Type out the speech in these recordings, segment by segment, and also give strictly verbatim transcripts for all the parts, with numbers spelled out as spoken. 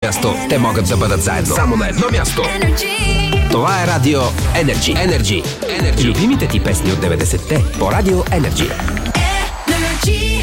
място те могат да бъдат заедно. Само на едно място. Това е Радио Energy. Energy. Energy. Любимите ти песни от деветдесетте по Радио Energy. Energy.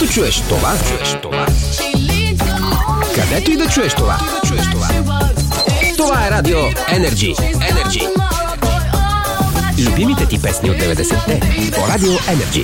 чуеш това, чуеш това. Където и да чуеш това, чуеш това. Това е Радио Energy. Energy. Любимите ти песни от деветдесетте по Радио Energy.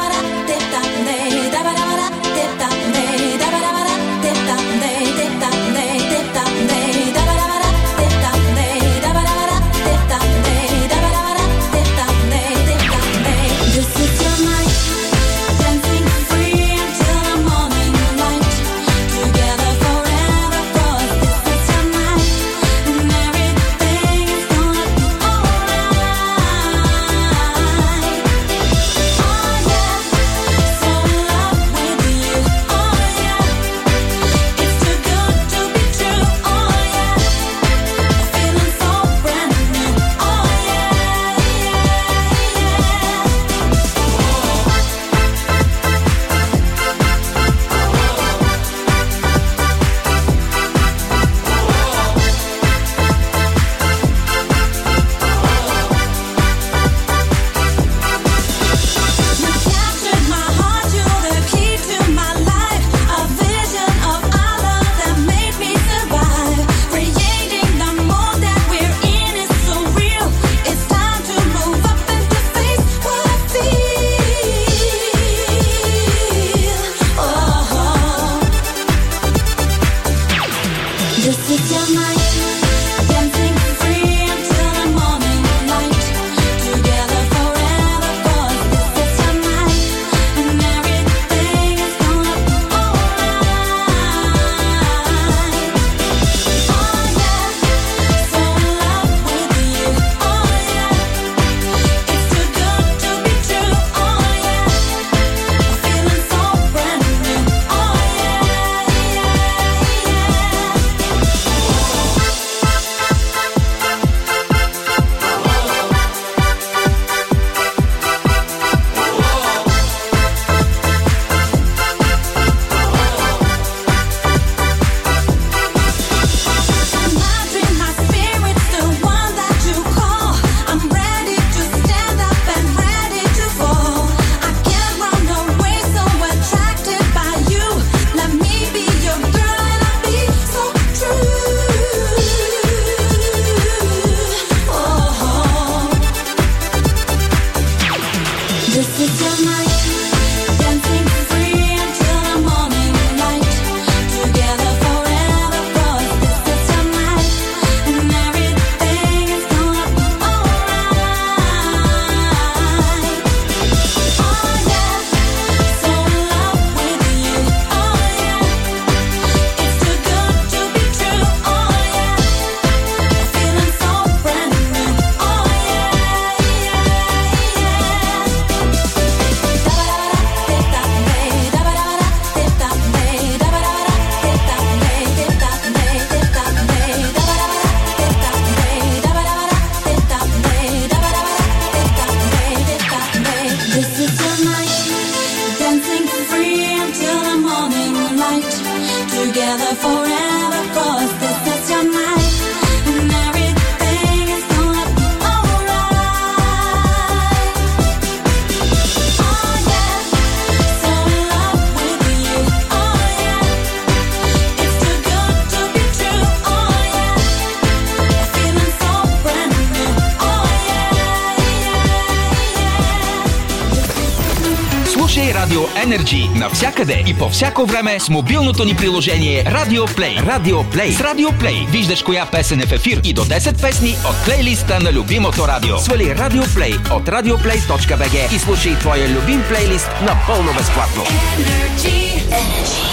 Радио Energy навсякъде и по всяко време с мобилното ни приложение Radio Play. Radio Play. С Radio Play виждаш коя песен е в ефир и до десет песни от плейлиста на любимото радио. Свали Radio Play от radioplay точка би джи и слушай твоя любим плейлист напълно безплатно. Energy. Energy.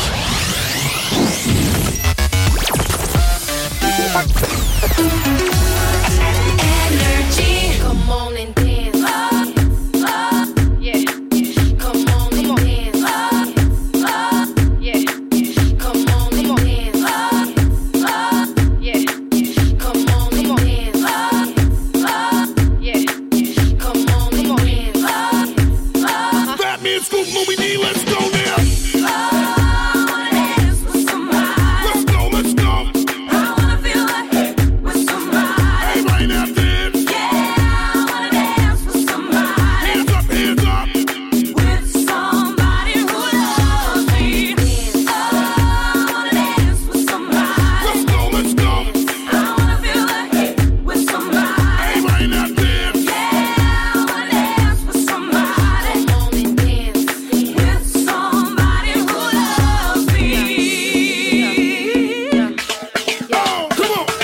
Let's go now.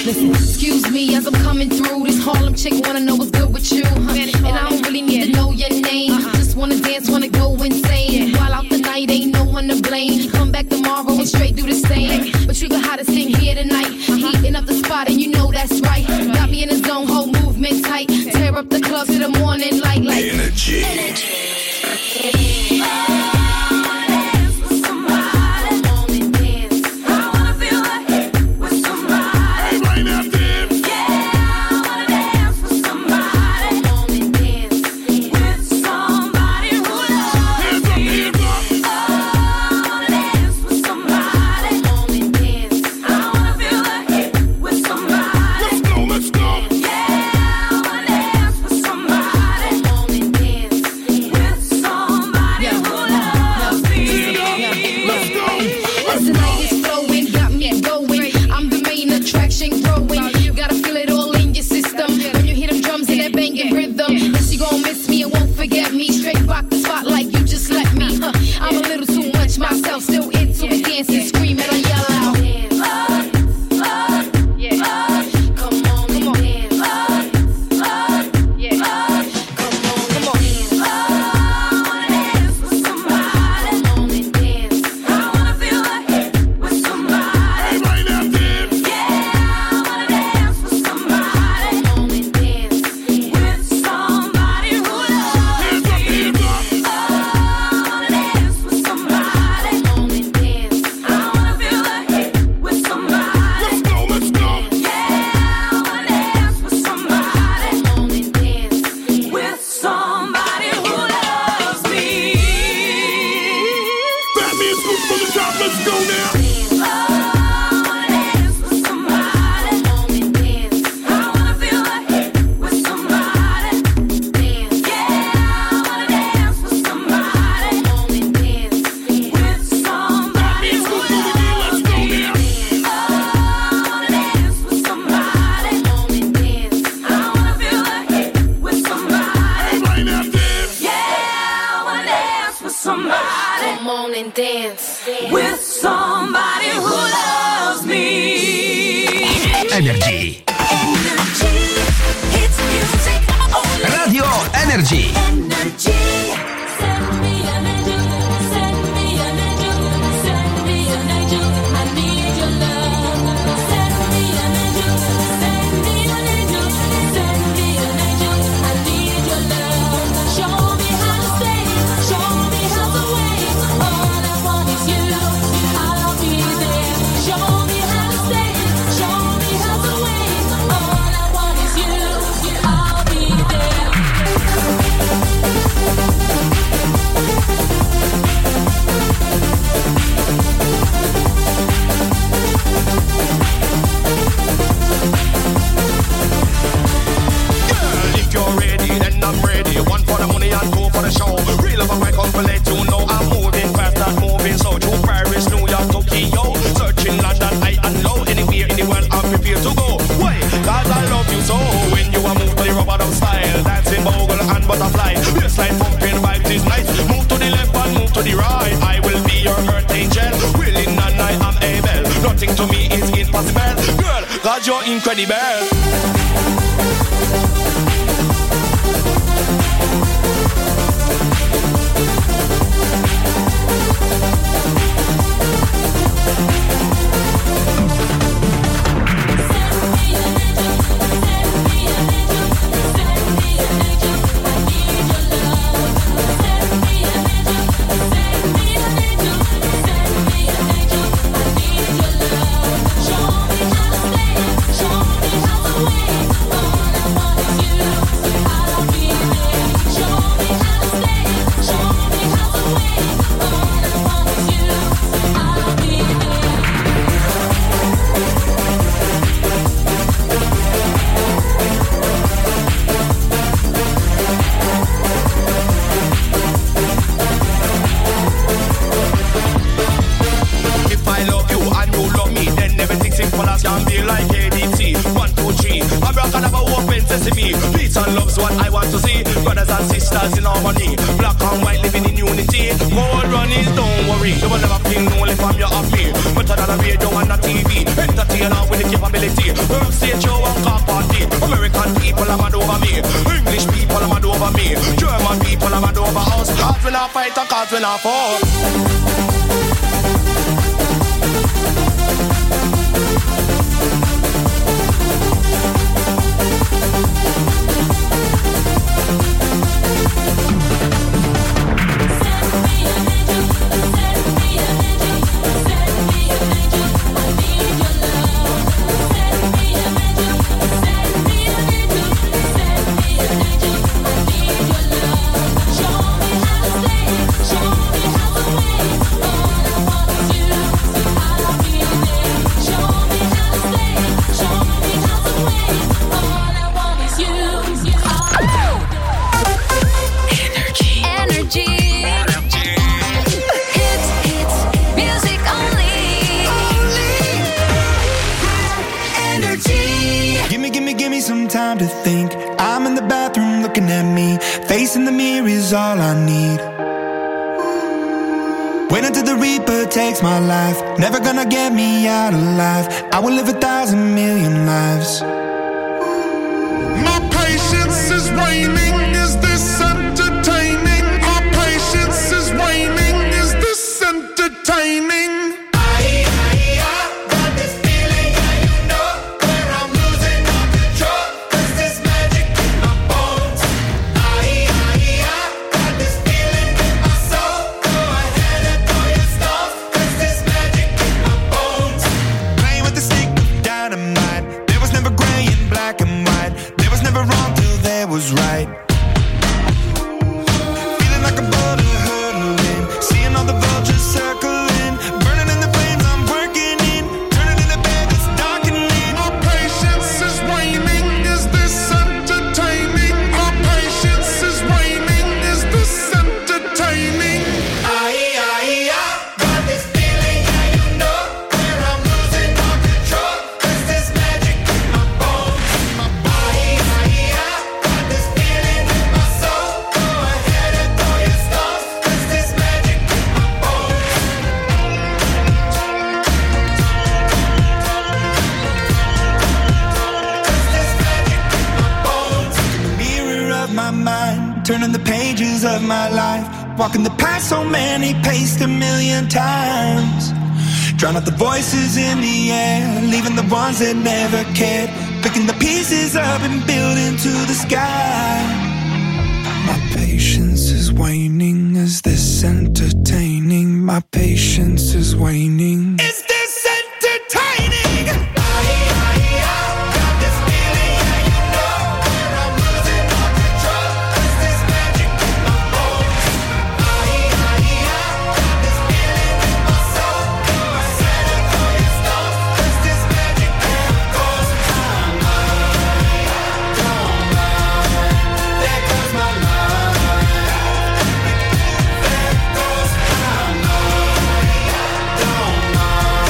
Listen, excuse me as I'm coming through. This Harlem chick wanna know what's good with you, huh? And I don't really need to know your name. Just wanna dance, wanna go insane. While out the night, ain't no one to blame. Come back tomorrow and straight do the same. But you got hottest thing here tonight. Heating up the spot and you know that's right. Got me in the zone, whole movement tight. Tear up the club to the morning light like energy. Energy. Energy. Radio Energy. Butterfly, baseline pumping vibes is nice. Move to the left and move to the right. I will be your earth angel, willing and I am able. Nothing to me is impossible. Girl, God, you're incredible. Pizza and love's what I want to see. Brothers and sisters in harmony, black and white living in unity. Gold runnings, don't worry, you will never feel lonely from your of me. Better than a radio and a T V, entertainer with the capability. Work stage show and car party. American people are mad over me, English people are mad over me, German people are mad over us. Cause we not fight and cause we not fall. Time to think. I'm in the bathroom looking at me. Facing the mirror is all I need. Wait until the Reaper takes my life. Never gonna get me out alive. I will live a thousand million lives. My patience is waning. Is this entertaining? My patience is waning. Is this entertaining? Right. Feeling like a butter hurtling, seeing all the vultures circling, burning in the flames I'm working in, turning in the bed it's darkening. My patience is waning, is this entertaining? My patience is waning, is this entertaining? Aye, aye, I got this feeling, yeah you know, where I'm losing all control, cause there's magic in my bones, in my body. Aye, aye, I got this feeling in my soul, go ahead and throw your stones, cause there's magic in my bones. Cause there's magic in my bones. In the mirror of my mind, turning the pages of my life, walking the path so many paced a million times. Drown out the voices in the air, leaving the ones that never cared, picking the pieces up and building to the sky. My patience is waning, is this entertaining? My patience is waning. Is this entertaining? Aye, aye, I got this feeling, yeah you know, where I'm losing all control, cause there's magic in my bones. Aye, aye, I got this feeling in my soul, go ahead and throw your stones, cause there's magic in my bones. Don't mind, there goes my mind. There goes my mind. Don't mind.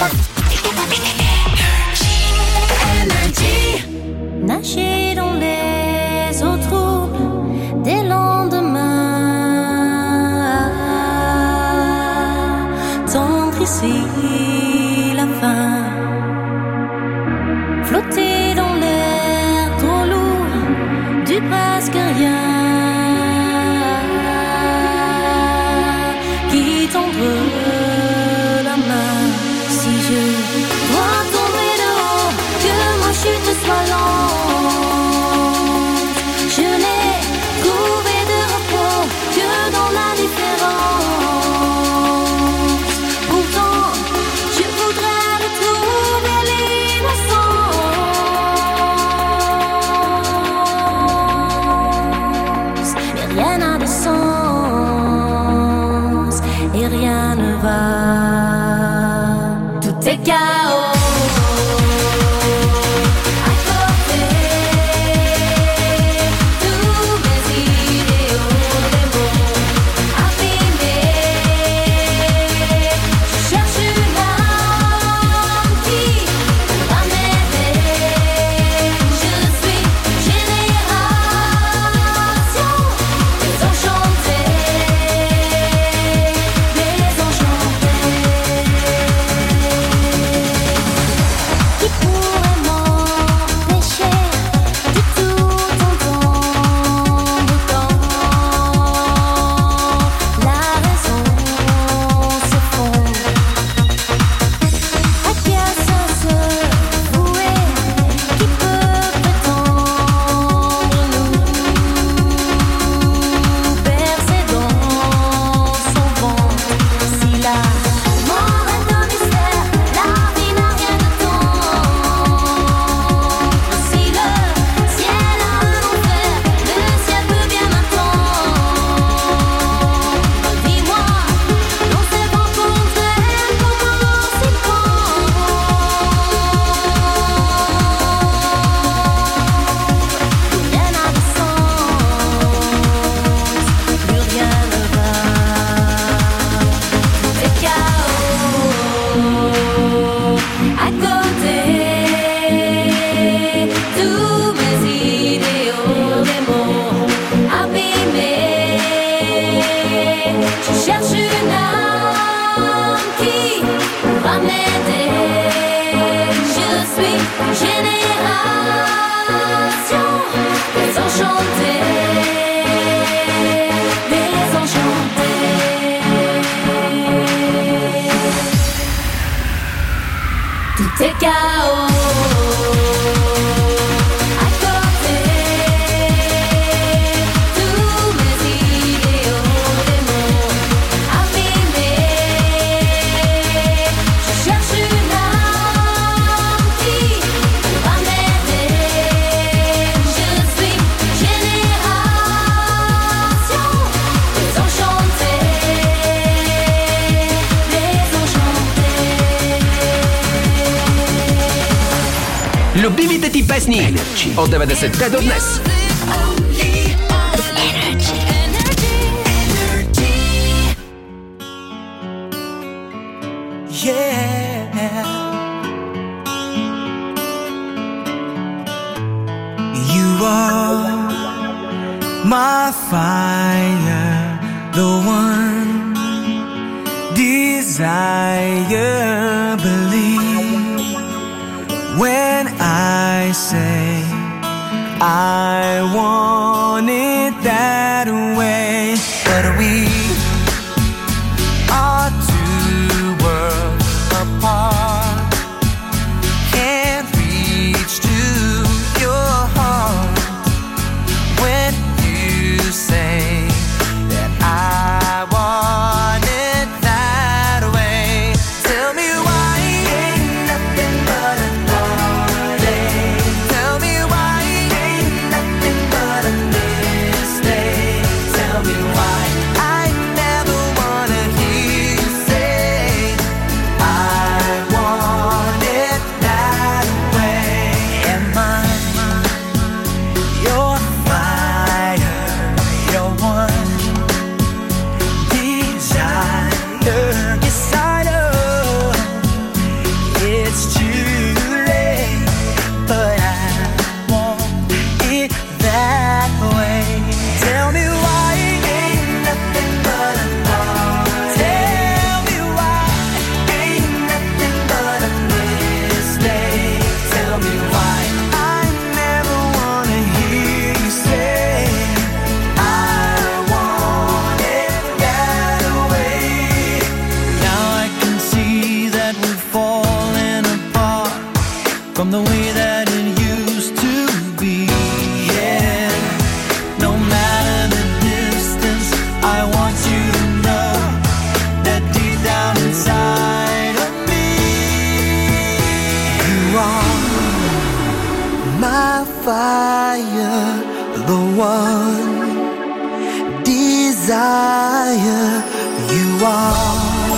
Nager dans les eaux troubles des lendemains, tendre ici la fin, flotter dans l'air trop lourd du presque rien, qui tendre la main. Si je dois tomber de haut, que ma chute soit lente, je n'ai trouvé de repos que dans la différence. Pourtant, je voudrais retrouver l'innocence. Mais rien n'a de sens et rien ne va. Tout est chaos. Любимите ти песни от деветдесетте до днес. Yeah, you are my fire, the one desire, believe when I say I want it that way. But we are two worlds apart, can't reach to your heart when you say that I want it that way. Tell me why ain't nothing but a heartache. Tell me why ain't nothing but a mistake. from the way that it used to be. Yeah, no matter the distance, I want you to know that deep down inside of me, you are my fire, the one desire you are.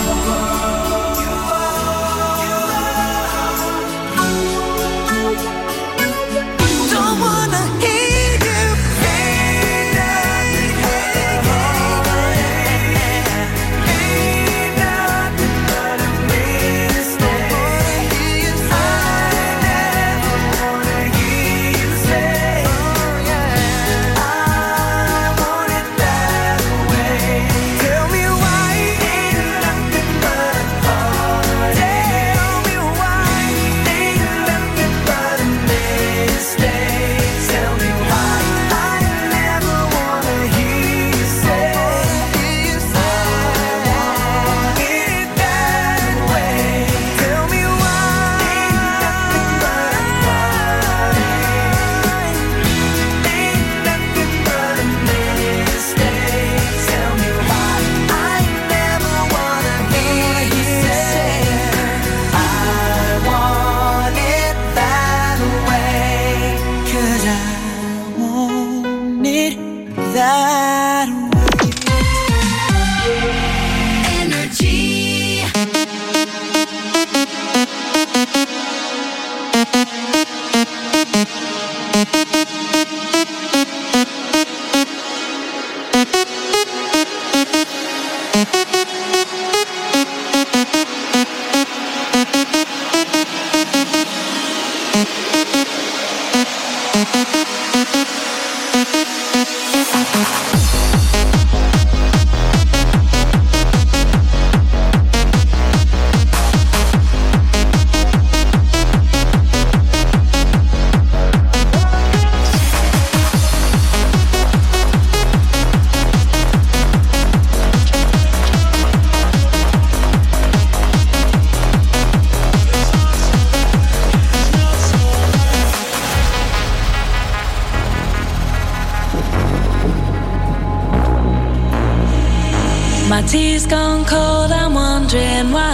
My tea's gone cold, I'm wondering why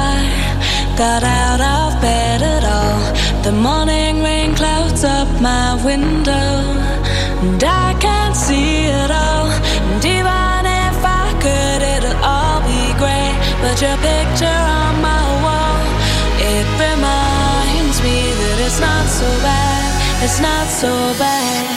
I got out of bed at all. The morning rain clouds up my window, and I can't see it all. And even if I could, it'll all be great. But your picture on my wall, it reminds me that it's not so bad, it's not so bad.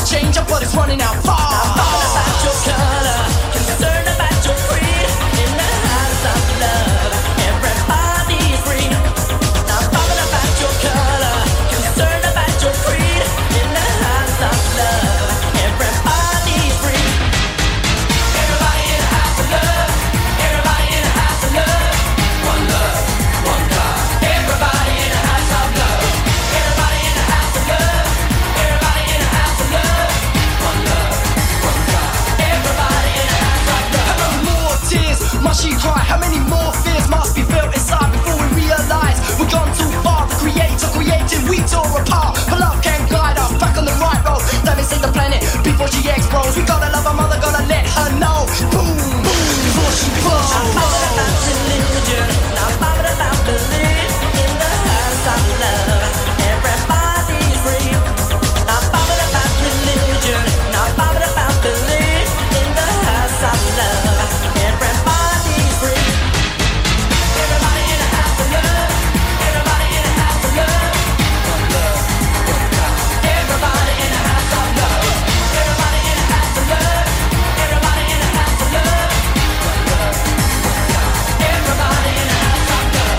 change up, but it's running out far. Not bothered about your color, concerned about your creed. In the house of love, everybody's free. Not bothered about your color, concerned about your creed. In the house of love, everybody's free. Everybody in the house of love, everybody in the house of love. One love, one God. Everybody in the house of love, everybody in the house of love, everybody in the house of love. One love, one God. Everybody in the house of love. How many more tears must she cry? How many more fears must be felt inside before we realize we've gone too far? The creator created, we tore apart. But love can guide us back on the right road. Let me save the planet before she explodes. We gotta love our mother, gotta let her know. Boom, boom, before she blows. Not bothered about religion, not bothered about belief. In the house of love, everybody's free. Not bothered about religion, not bothered about belief. In the house of love, everybody's free. Everybody in the house of love, everybody in the house of love. One love, one God. Everybody in the house of love, everybody in the house of love, everybody in the house of love. One love, one God. Everybody in the house of love.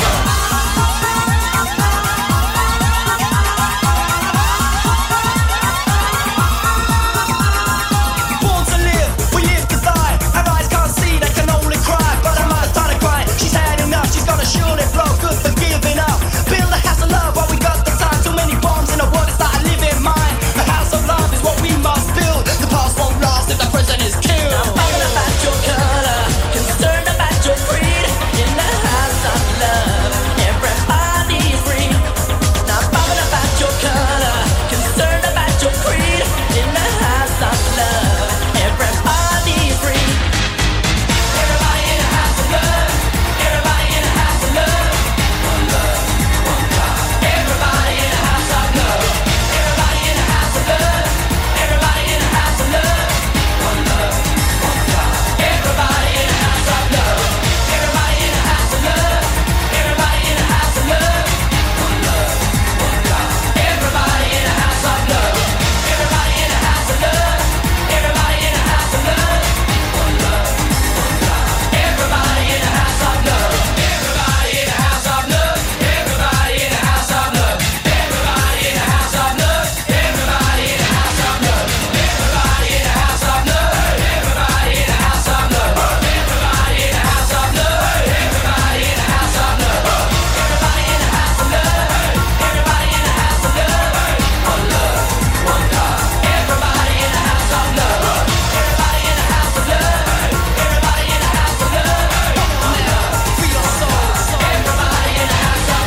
Born to live, we live to die. Our eyes can't see, they can only cry. But her mother started crying, she's had enough. She's gonna surely blow, good for giving up. Build a house of love while we got the time. Too many bombs in the world, it's not a living mind. A house of love is what we must build. The past won't last if the present is killed. Not bothered about your color, concerned about your creed. In the house of love, everybody's free. Not bothered about your color, concerned about your creed. In the house of love, everybody's free. Everybody in the house of love, everybody in the house of love. One love, one God. Everybody in the house of love, everybody in the house of love, everybody in the house of love. One love, one God. Everybody in the house of love, everybody in the house of love, everybody in the house of love. One love, one God. Everybody in the house of love, everybody in the house of love, everybody in the house of love. One love, one God. Everybody in the house of love, everybody in the house of love, everybody in the house of love, everybody in the house of love, everybody in the house of love, everybody in the house of love, everybody in the house of love, everybody in the house of love, everybody in the house of love, everybody in the house of love, everybody in the house of love. One love, one God. Everybody in the house of love, everybody in the house of love, everybody in the house of love. One love, free your souls. Everybody in the house of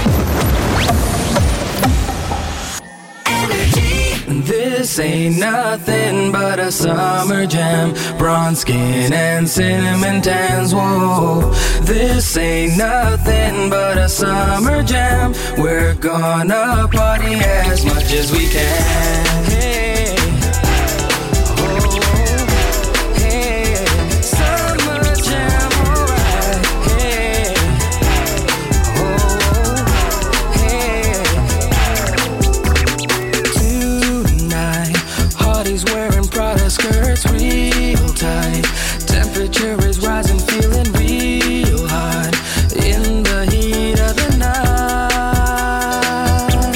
This ain't nothing but a summer jam. Bronze skin and cinnamon tans. Whoa, this ain't nothing but a summer jam. We're gonna party as much as we can. Hey, oh, hey, summer jam, alright. Hey, oh, hey. Tonight, Hardy's wearing Prada skirts real tight. Temperature is rising, feeling real hot in the heat of the night.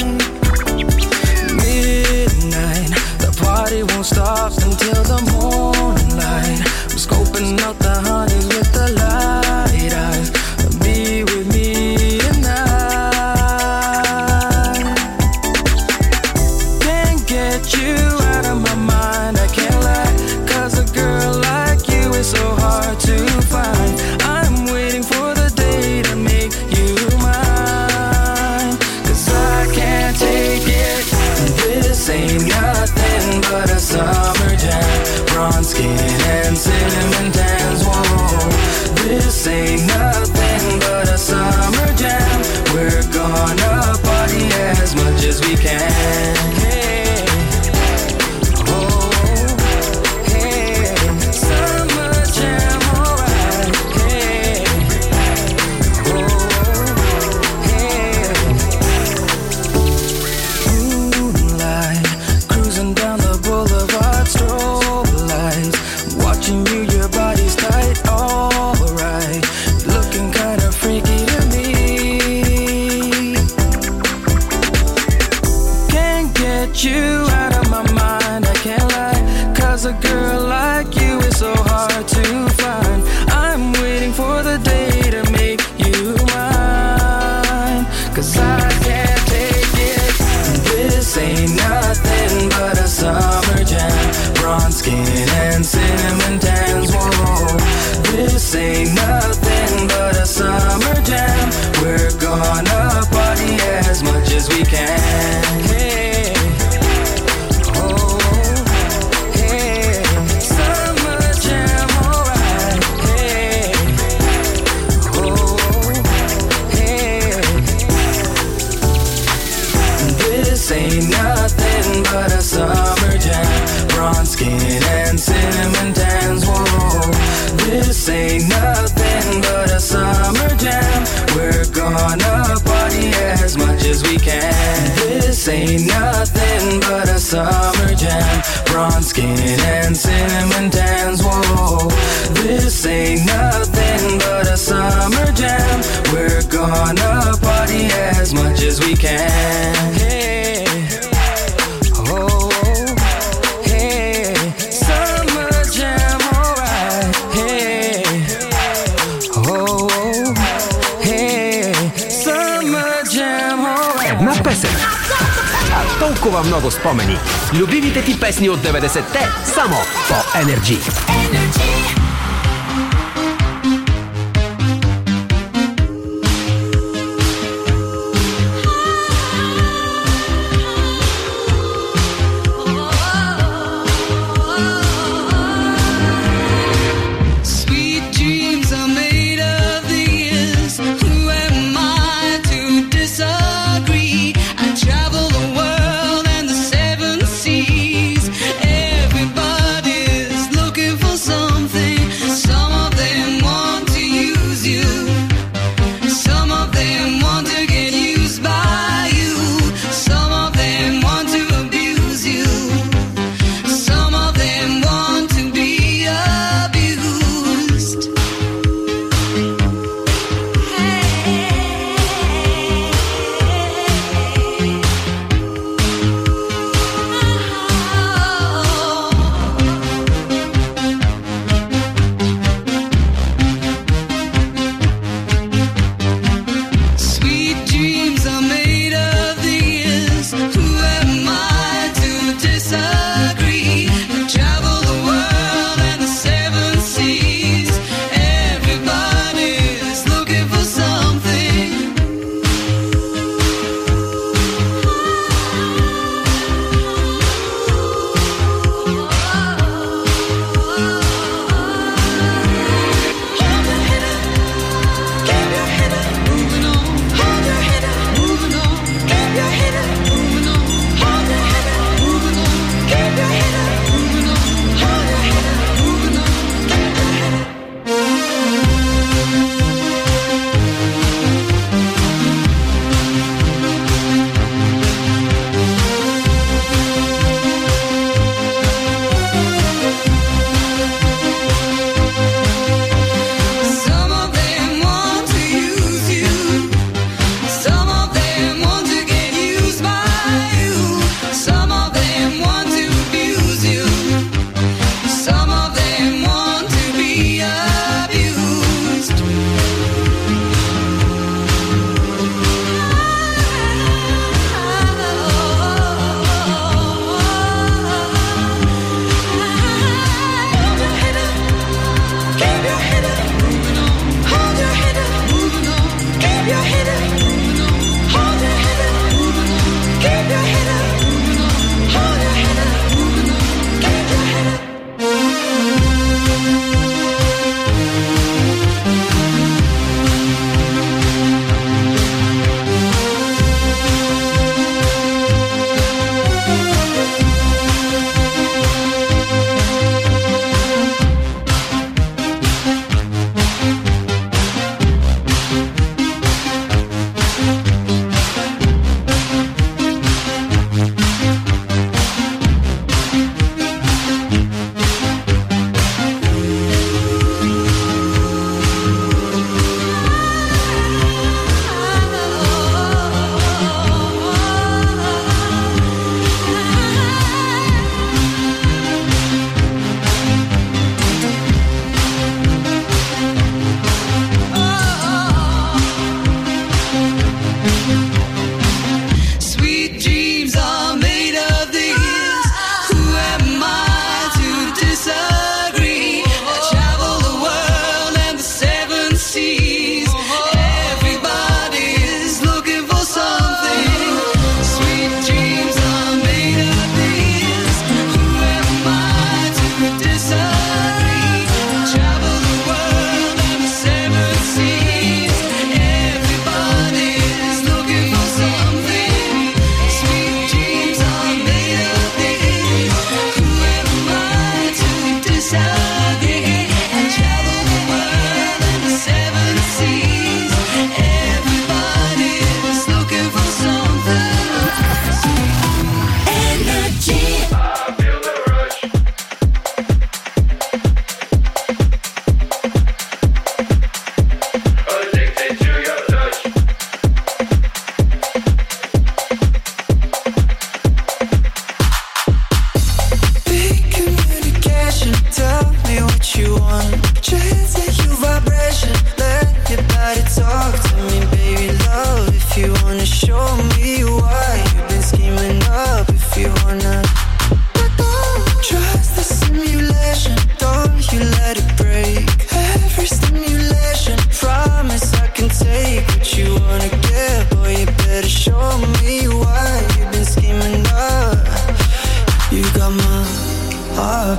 Midnight, the party won't stop until the morning light. I'm scoping out the honeys with the light eyes. Be with me tonight. Can't get you out of my mind, I can't lie. Cause a girl like you is so hard to find. I'm waiting for the day to make you mine. Cause I can't take it. This ain't nothing but a summer jam. Bronze skin and cinnamon tans. Whoa, this ain't nothing but a summer jam. We're gonna party as much as we can. Hey, oh, hey, summer jam, alright. Hey, oh, hey. Moonlight, cruising down the boulevard want you out of my mind, I can't lie. Cause a girl like you is so hard to find. I'm waiting for the day to make you mine. Cause I can't take it. This ain't nothing but a summer jam. Bronze skin and cinnamon tans, whoa. This ain't nothing but a summer jam. We're gonna party as much as we can. Hey, oh, hey, summer jam, alright. Hey, oh, hey. This ain't nothing but a summer jam. Bronze skin and cinnamon tans, whoa. This ain't nothing but a summer jam. We're gonna party as much as we can. This ain't nothing but a summer jam. Bronze skin and cinnamon tans, whoa. This ain't nothing but a summer jam. We're gonna party as much as we can. Hey, oh, hey, summer jam, alright. Hey, oh, hey, summer jam, alright. Една песен, а толкова много спомени. Любимите ти песни от деветдесетте само по Енерджи. Everybody's looking for some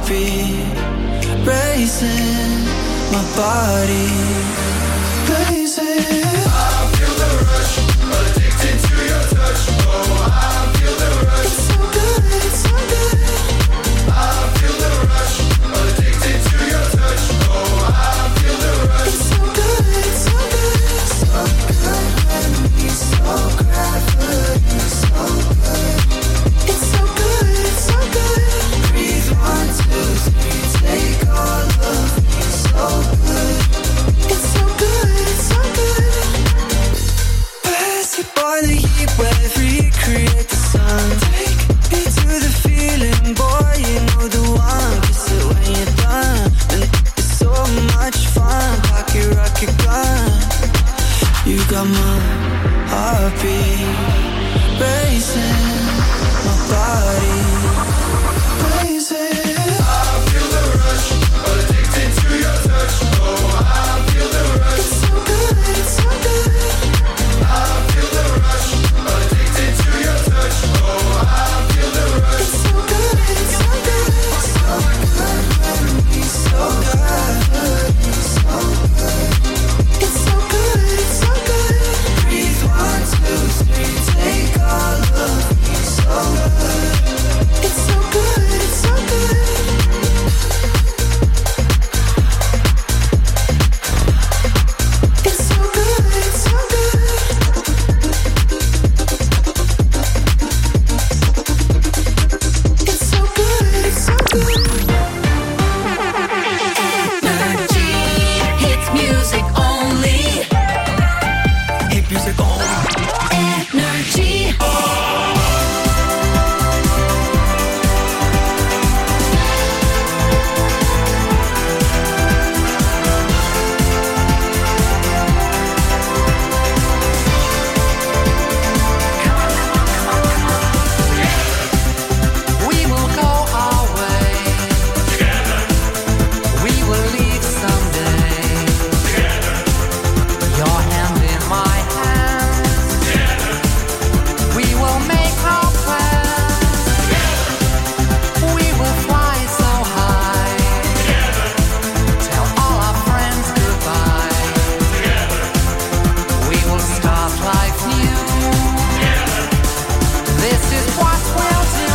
heartbeat racing, my body blazing. I feel the rush, addicted to your touch. Oh, I feel the rush. It's so good, it's so good. I feel the rush, addicted to your touch. Oh, I feel the rush. It's so good, it's so good. So good when we so gravity, so good. It's so good, it's so good. Breathe one, two, three, take all of me, so good. It's so good, it's so good. Pass it by the heat wave, recreate the sun. Take me to the feeling, boy, you know the one. Kiss it when you're done, and it's so much fun. Pocket rocket gun, you got my heartbeat racing, my body blazing. I feel the rush, addicted to your touch. Oh, I feel the rush. It's so good, it's so good. I feel the rush, addicted to your touch. Oh, I feel the rush. It's so good, it's so good. So good when we so good, so good. It's so good, it's so good. Breathe one, two, three, take all of me, so good. It's so good, it's so good. It's so good, it's so good. It's so good, it's so good. Energy hits music only. Hit music only. Energy. We will go our way. Together. We will leave someday. Together. Your hand in my hand. Together. We will make our plans. Together. We will fly so high. Together. Tell all our friends goodbye. Together. We will start life new. Together. This is what we'll do.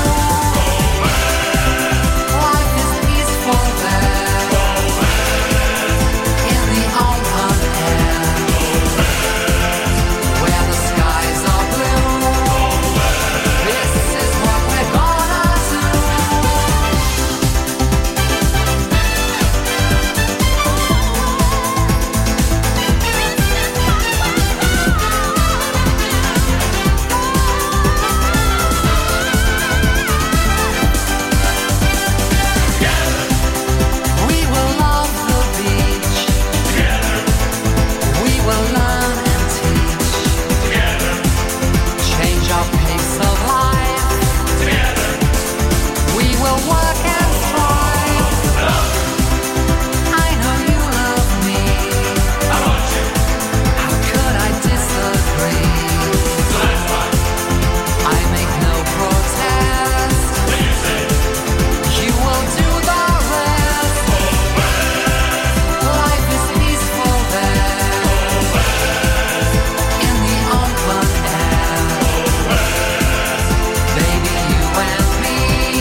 Life is peaceful there. In the open air. Where the skies are blue. This is what we're gonna do. We will love the beach. We will learn and teach. Change our pace of life. We will work and strive. I know you love me. How could I disagree? I make no protest. You will do the rest. Life is peaceful there. In the open air. Baby, you and me.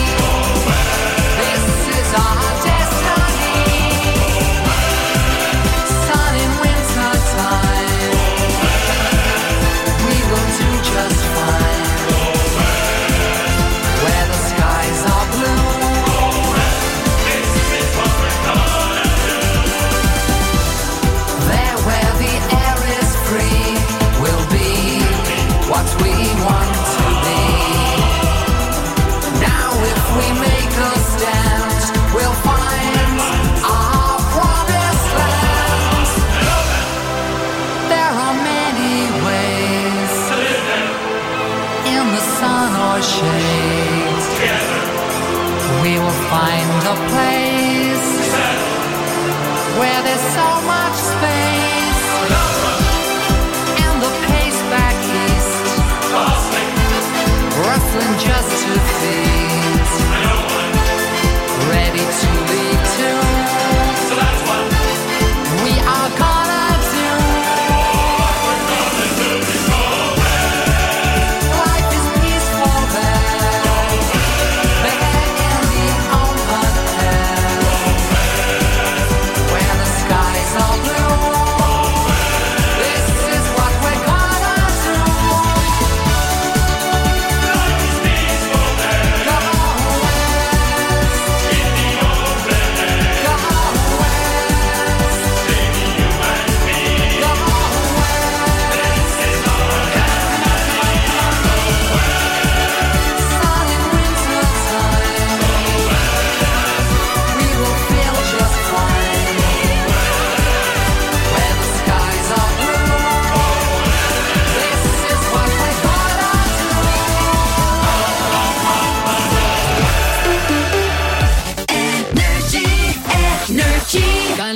This is our destiny. Sun in winter time. We will do just fine. Where the skies are blue. There where the air is free. We'll be what we want to be. Now if we make a stand, we'll find our promised land. There are many ways. In the sun or shade. We will find a place where there's so much space. And the pace back east. Rustling just to feed. Ready to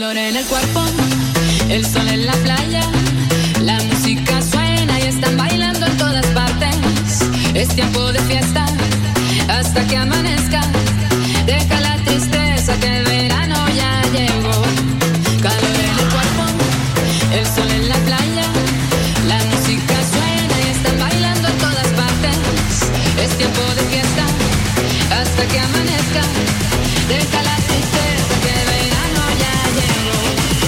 calor en el cuerpo, el sol en la playa, la música suena y están bailando en todas partes. Es tiempo de fiesta hasta que amanezca. Deja la tristeza que el verano ya llegó. Calor en el cuerpo, el sol en la playa, la música suena y están bailando en todas partes. Es tiempo de fiesta hasta que amanezca. Deja la tristeza que el verano ya llegó.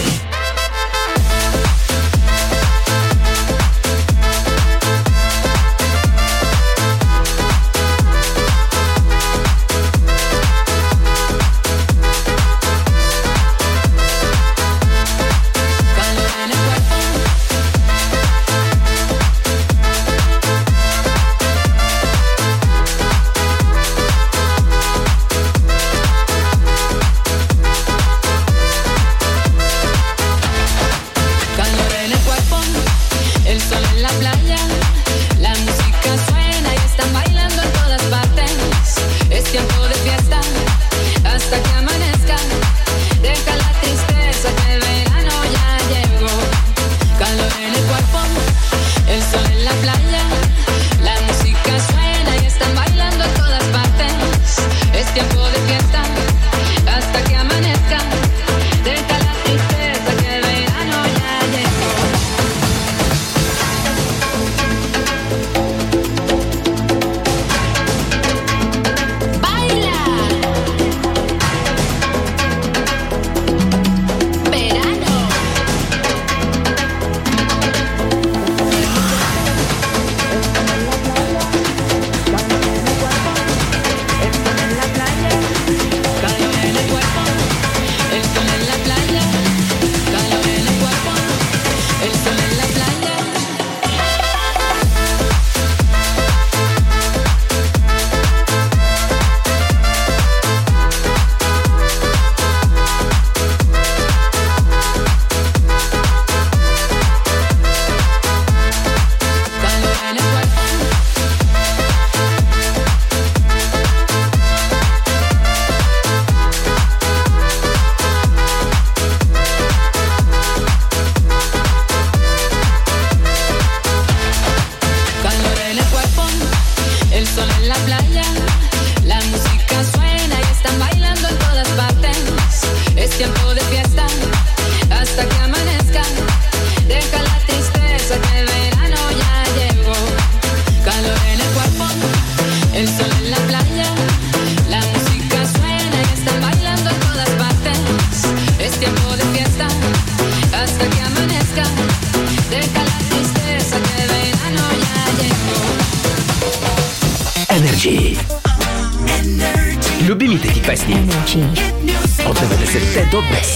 Любимите ти песни от деветдесетте до днес.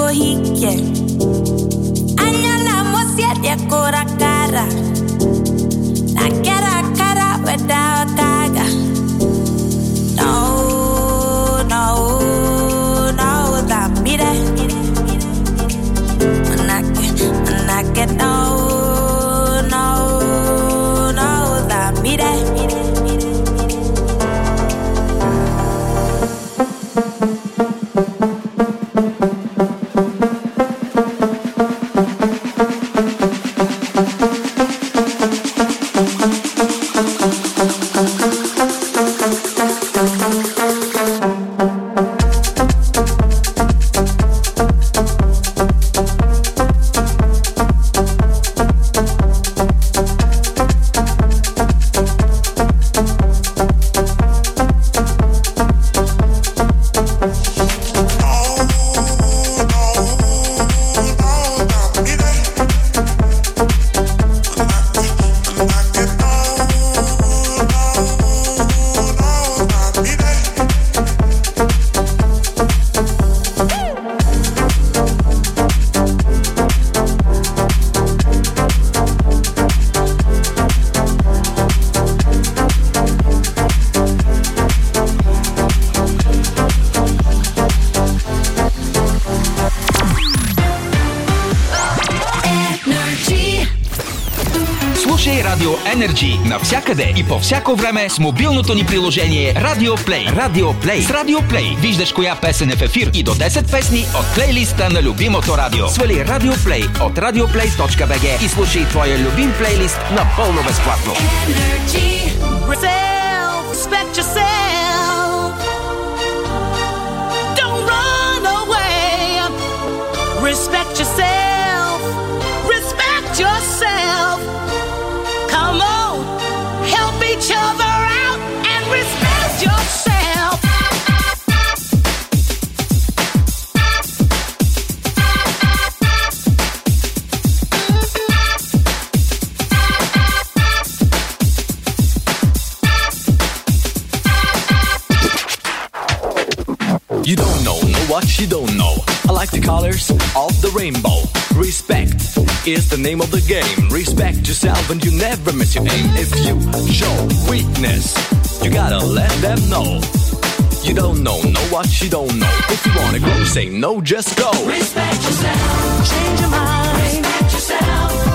hike. Anyala mosiete kora cara. Na kera cara without kaga. No, no, no, that me there. Manake, manake, no, no, no, that me there. Energy навсякъде и по всяко време с мобилното ни приложение Radio Play. Radio Play. С Radio Play виждаш коя песен е в ефир и до десет песни от плейлиста на любимото радио. Свали Radio Play от радиоплей точка би джи и слушай твоя любим плейлист напълно безплатно. Energy. Respect yourself. Don't run away. Respect yourself. Respect yourself. Come on, help each other out and respect yourself. You don't know, know what you don't know. I like the colors of the rainbow. Respect is the name of the game. Respect yourself and you never miss your aim. If you show weakness, you gotta let them know. You don't know, know what you don't know. If you wanna grow, say no, just go. Respect yourself. Change your mind. Respect yourself.